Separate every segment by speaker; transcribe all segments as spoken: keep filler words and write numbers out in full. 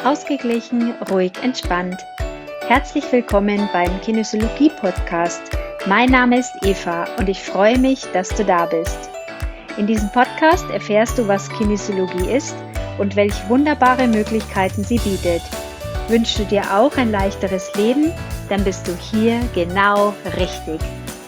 Speaker 1: ausgeglichen, ruhig, entspannt. Herzlich willkommen beim Kinesiologie-Podcast. Mein Name ist Eva und ich freue mich, dass du da bist. In diesem Podcast erfährst du, was Kinesiologie ist und welche wunderbare Möglichkeiten sie bietet. Wünschst du dir auch ein leichteres Leben? Dann bist du hier genau richtig.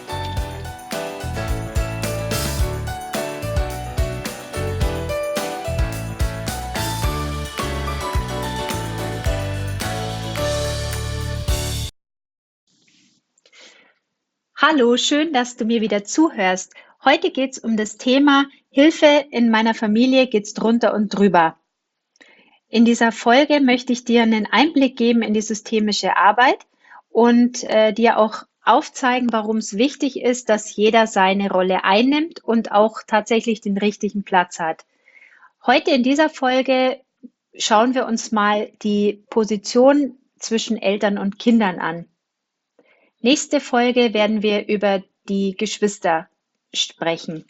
Speaker 1: Hallo, schön, dass du mir wieder zuhörst. Heute geht es um das Thema Hilfe, in meiner Familie geht's drunter und drüber. In dieser Folge möchte ich dir einen Einblick geben in die systemische Arbeit und äh, dir auch aufzeigen, warum es wichtig ist, dass jeder seine Rolle einnimmt und auch tatsächlich den richtigen Platz hat. Heute in dieser Folge schauen wir uns mal die Position zwischen Eltern und Kindern an. Nächste Folge werden wir über die Geschwister sprechen.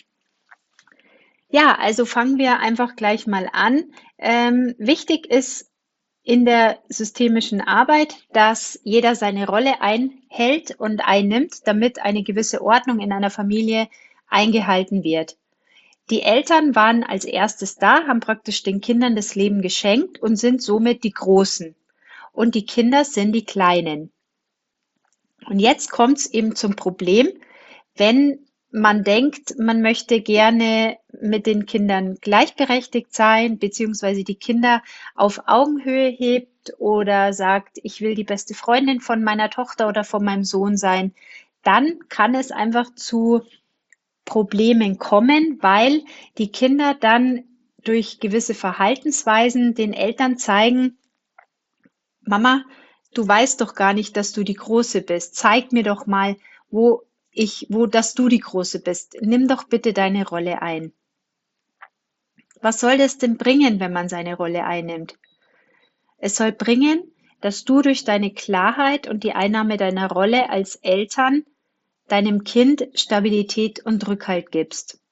Speaker 1: Ja, also fangen wir einfach gleich mal an. Ähm, wichtig ist in der systemischen Arbeit, dass jeder seine Rolle einhält und einnimmt, damit eine gewisse Ordnung in einer Familie eingehalten wird. Die Eltern waren als erstes da, haben praktisch den Kindern das Leben geschenkt und sind somit die Großen. Und die Kinder sind die Kleinen. Und jetzt kommt es eben zum Problem, wenn man denkt, man möchte gerne mit den Kindern gleichberechtigt sein, beziehungsweise die Kinder auf Augenhöhe hebt oder sagt, ich will die beste Freundin von meiner Tochter oder von meinem Sohn sein, dann kann es einfach zu Problemen kommen, weil die Kinder dann durch gewisse Verhaltensweisen den Eltern zeigen, Mama, du weißt doch gar nicht, dass du die Große bist. Zeig mir doch mal, wo ich, wo, dass du die Große bist. Nimm doch bitte deine Rolle ein. Was soll das denn bringen, wenn man seine Rolle einnimmt? Es soll bringen, dass du durch deine Klarheit und die Einnahme deiner Rolle als Eltern deinem Kind Stabilität und Rückhalt gibst.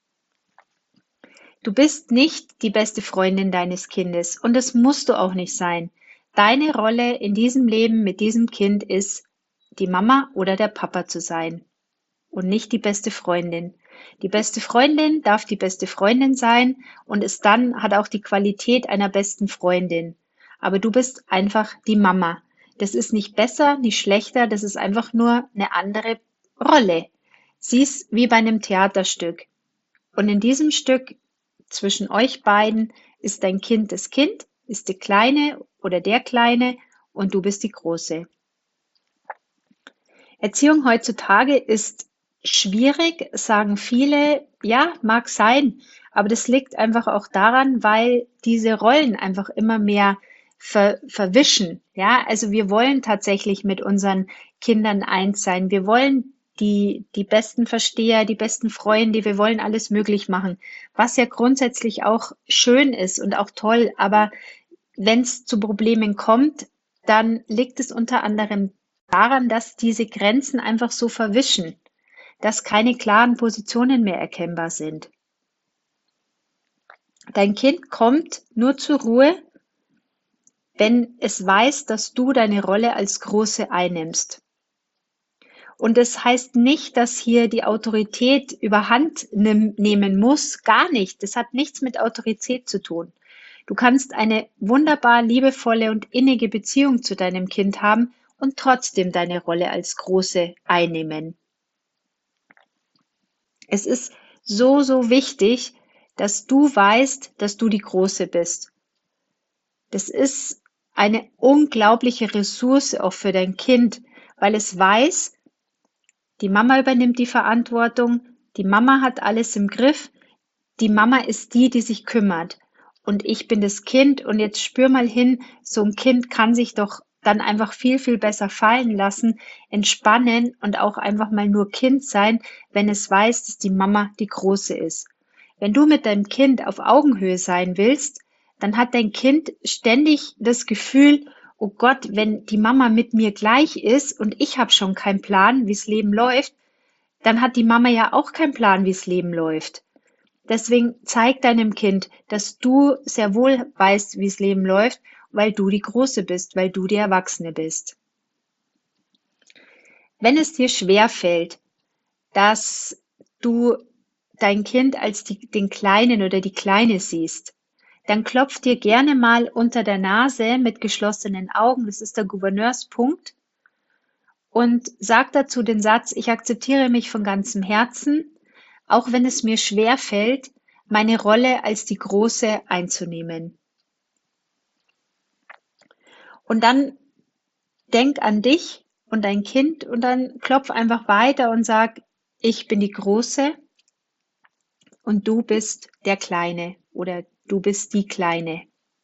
Speaker 1: Du bist nicht die beste Freundin deines Kindes und das musst du auch nicht sein. Deine Rolle in diesem Leben mit diesem Kind ist, die Mama oder der Papa zu sein und nicht die beste Freundin. Die beste Freundin darf die beste Freundin sein und ist dann, hat auch die Qualität einer besten Freundin. Aber du bist einfach die Mama. Das ist nicht besser, nicht schlechter, das ist einfach nur eine andere Rolle. Sie ist wie bei einem Theaterstück. Und in diesem Stück zwischen euch beiden ist dein Kind das Kind, ist die Kleine oder der Kleine und du bist die Große. Erziehung heutzutage ist schwierig, sagen viele. Ja, mag sein, aber das liegt einfach auch daran, weil diese Rollen einfach immer mehr ver verwischen. Ja, also wir wollen tatsächlich mit unseren Kindern eins sein. Wir wollen die, die besten Versteher, die besten Freunde, wir wollen alles möglich machen, was ja grundsätzlich auch schön ist und auch toll, aber wenn es zu Problemen kommt, dann liegt es unter anderem daran, dass diese Grenzen einfach so verwischen, dass keine klaren Positionen mehr erkennbar sind. Dein Kind kommt nur zur Ruhe, wenn es weiß, dass du deine Rolle als Große einnimmst. Und das heißt nicht, dass hier die Autorität überhand nehmen muss, gar nicht. Das hat nichts mit Autorität zu tun. Du kannst eine wunderbar liebevolle und innige Beziehung zu deinem Kind haben und trotzdem deine Rolle als Große einnehmen. Es ist so, so wichtig, dass du weißt, dass du die Große bist. Das ist eine unglaubliche Ressource auch für dein Kind, weil es weiß, die Mama übernimmt die Verantwortung, die Mama hat alles im Griff, die Mama ist die, die sich kümmert. Und ich bin das Kind und jetzt spür mal hin, so ein Kind kann sich doch dann einfach viel, viel besser fallen lassen, entspannen und auch einfach mal nur Kind sein, wenn es weiß, dass die Mama die Große ist. Wenn du mit deinem Kind auf Augenhöhe sein willst, dann hat dein Kind ständig das Gefühl, oh Gott, wenn die Mama mit mir gleich ist und ich habe schon keinen Plan, wie's Leben läuft, dann hat die Mama ja auch keinen Plan, wie's Leben läuft. Deswegen zeig deinem Kind, dass du sehr wohl weißt, wie's Leben läuft weil du die Große bist, weil du die Erwachsene bist. Wenn es dir schwerfällt, dass du dein Kind als die, den Kleinen oder die Kleine siehst, dann klopf dir gerne mal unter der Nase mit geschlossenen Augen, das ist der Gouverneurspunkt, und sag dazu den Satz: Ich akzeptiere mich von ganzem Herzen, auch wenn es mir schwer fällt, meine Rolle als die Große einzunehmen. Und dann denk an dich und dein Kind und dann klopf einfach weiter und sag: Ich bin die Große und du bist der Kleine oder du bist die Kleine.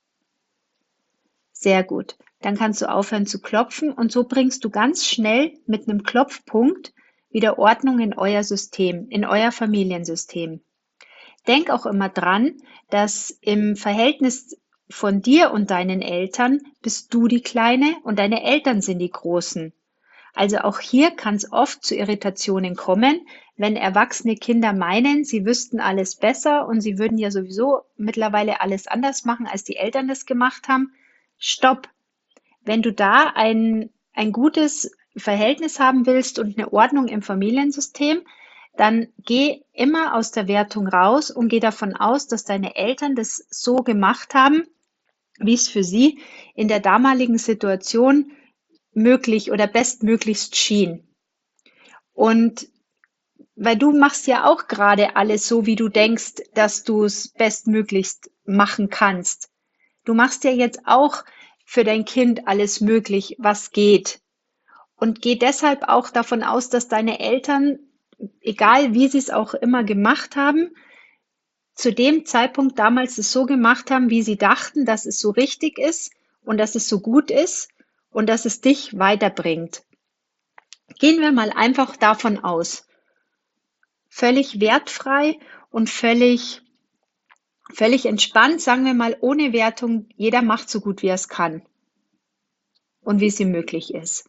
Speaker 1: Sehr gut. Dann kannst du aufhören zu klopfen und so bringst du ganz schnell mit einem Klopfpunkt wieder Ordnung in euer System, in euer Familiensystem. Denk auch immer dran, dass im Verhältnis von dir und deinen Eltern bist du die Kleine und deine Eltern sind die Großen. Also auch hier kann es oft zu Irritationen kommen, wenn erwachsene Kinder meinen, sie wüssten alles besser und sie würden ja sowieso mittlerweile alles anders machen, als die Eltern das gemacht haben. Stopp! Wenn du da ein, ein gutes Verhältnis haben willst und eine Ordnung im Familiensystem, dann geh immer aus der Wertung raus und geh davon aus, dass deine Eltern das so gemacht haben, wie es für sie in der damaligen Situation möglich oder bestmöglichst schien. Und weil du machst ja auch gerade alles so, wie du denkst, dass du es bestmöglichst machen kannst. Du machst ja jetzt auch für dein Kind alles möglich, was geht. Und geh deshalb auch davon aus, dass deine Eltern, egal wie sie es auch immer gemacht haben, zu dem Zeitpunkt damals es so gemacht haben, wie sie dachten, dass es so richtig ist und dass es so gut ist und dass es dich weiterbringt. Gehen wir mal einfach davon aus. Völlig wertfrei und völlig, völlig entspannt, sagen wir mal ohne Wertung, jeder macht so gut, wie er es kann und wie es ihm möglich ist.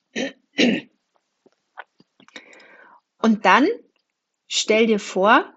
Speaker 1: Und dann stell dir vor,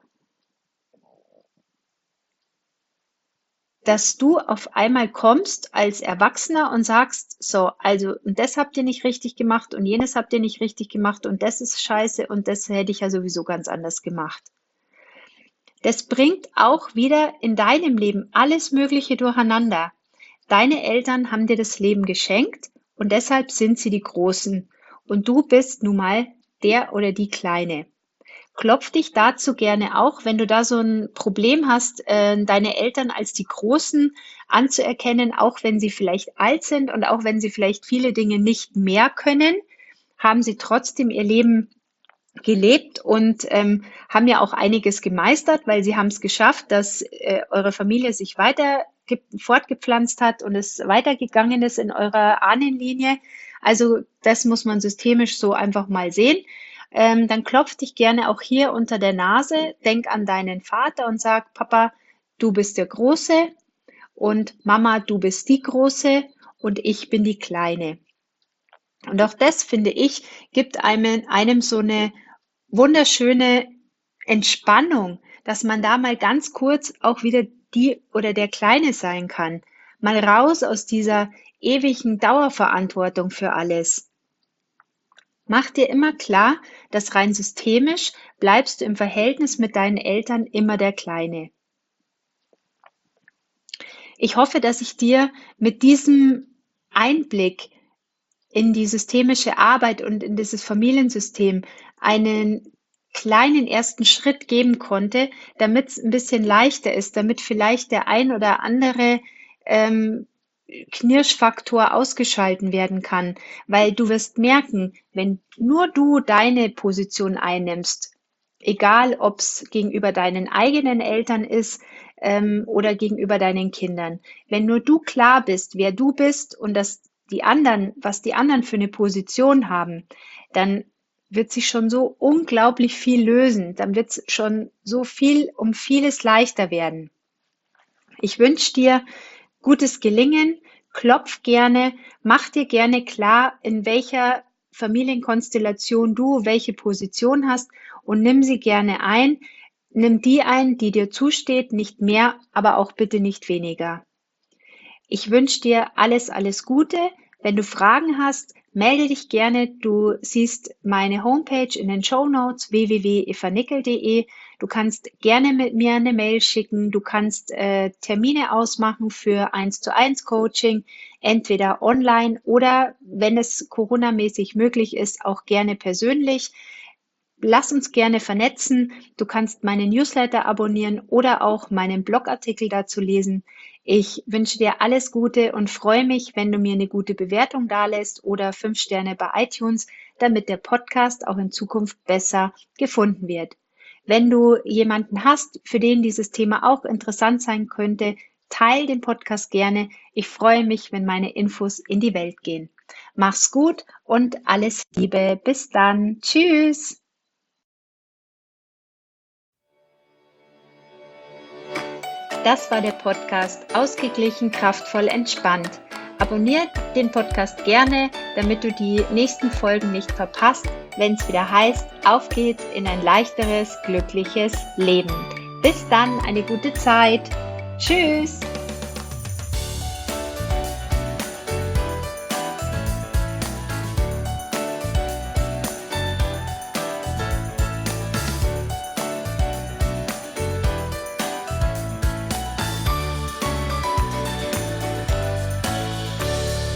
Speaker 1: dass du auf einmal kommst als Erwachsener und sagst, so, also, und das habt ihr nicht richtig gemacht und jenes habt ihr nicht richtig gemacht und das ist scheiße und das hätte ich ja sowieso ganz anders gemacht. Das bringt auch wieder in deinem Leben alles Mögliche durcheinander. Deine Eltern haben dir das Leben geschenkt und deshalb sind sie die Großen und du bist nun mal der oder die Kleine. Klopf dich dazu gerne auch, wenn du da so ein Problem hast, äh, deine Eltern als die Großen anzuerkennen, auch wenn sie vielleicht alt sind und auch wenn sie vielleicht viele Dinge nicht mehr können, haben sie trotzdem ihr Leben gelebt und ähm, haben ja auch einiges gemeistert, weil sie haben es geschafft, dass äh, eure Familie sich weiter fortgepflanzt hat und es weitergegangen ist in eurer Ahnenlinie. Also das muss man systemisch so einfach mal sehen. Ähm, dann klopf dich gerne auch hier unter der Nase, denk an deinen Vater und sag: Papa, du bist der Große und Mama, du bist die Große und ich bin die Kleine. Und auch das, finde ich, gibt einem, einem so eine wunderschöne Entspannung, dass man da mal ganz kurz auch wieder die oder der Kleine sein kann. Mal raus aus dieser ewigen Dauerverantwortung für alles. Mach dir immer klar, dass rein systemisch bleibst du im Verhältnis mit deinen Eltern immer der Kleine. Ich hoffe, dass ich dir mit diesem Einblick in die systemische Arbeit und in dieses Familiensystem einen kleinen ersten Schritt geben konnte, damit es ein bisschen leichter ist, damit vielleicht der ein oder andere ähm, Knirschfaktor ausgeschalten werden kann, weil du wirst merken, wenn nur du deine Position einnimmst, egal ob es gegenüber deinen eigenen Eltern ist ähm, oder gegenüber deinen Kindern, wenn nur du klar bist, wer du bist und dass die anderen, was die anderen für eine Position haben, dann wird sich schon so unglaublich viel lösen, dann wird es schon so viel um vieles leichter werden. Ich wünsche dir gutes Gelingen, klopf gerne, mach dir gerne klar, in welcher Familienkonstellation du welche Position hast und nimm sie gerne ein. Nimm die ein, die dir zusteht, nicht mehr, aber auch bitte nicht weniger. Ich wünsche dir alles, alles Gute. Wenn du Fragen hast, melde dich gerne. Du siehst meine Homepage in den Shownotes w w w punkt eva nickel punkt de. Du kannst gerne mit mir eine Mail schicken. Du kannst äh, Termine ausmachen für eins zu eins Coaching, entweder online oder, wenn es Corona-mäßig möglich ist, auch gerne persönlich. Lass uns gerne vernetzen. Du kannst meine Newsletter abonnieren oder auch meinen Blogartikel dazu lesen. Ich wünsche dir alles Gute und freue mich, wenn du mir eine gute Bewertung dalässt oder fünf Sterne bei iTunes, damit der Podcast auch in Zukunft besser gefunden wird. Wenn du jemanden hast, für den dieses Thema auch interessant sein könnte, teile den Podcast gerne. Ich freue mich, wenn meine Infos in die Welt gehen. Mach's gut und alles Liebe. Bis dann. Tschüss. Das war der Podcast Ausgeglichen, kraftvoll, entspannt. Abonniert den Podcast gerne, damit du die nächsten Folgen nicht verpasst, wenn es wieder heißt, auf geht's in ein leichteres, glückliches Leben. Bis dann, eine gute Zeit. Tschüss.